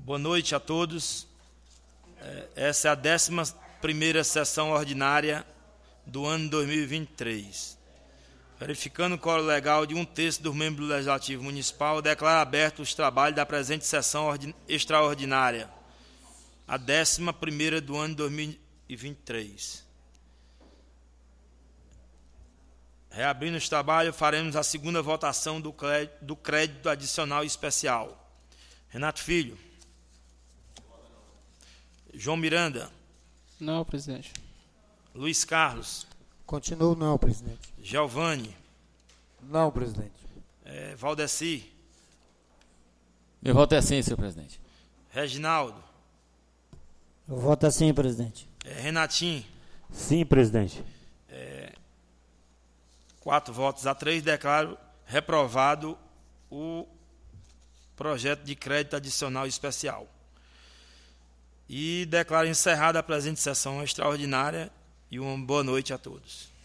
Boa noite a todos. Essa é a 11ª sessão ordinária do ano 2023. Verificando o quórum legal de 1/3 dos membros do Legislativo Municipal, declaro abertos os trabalhos da presente sessão extraordinária, a 11ª do ano 2023. Reabrindo os trabalhos, faremos a segunda votação do crédito adicional especial. Renato Filho. João Miranda. Não, presidente. Luiz Carlos. Continuo não, presidente. Giovanni. Não, presidente. Valdeci. Meu voto é sim, senhor presidente. Reginaldo. Eu voto assim, presidente. Renatinho. Sim, presidente. 4 votos a 3, declaro reprovado o projeto de crédito adicional especial. E declaro encerrada a presente sessão extraordinária e uma boa noite a todos.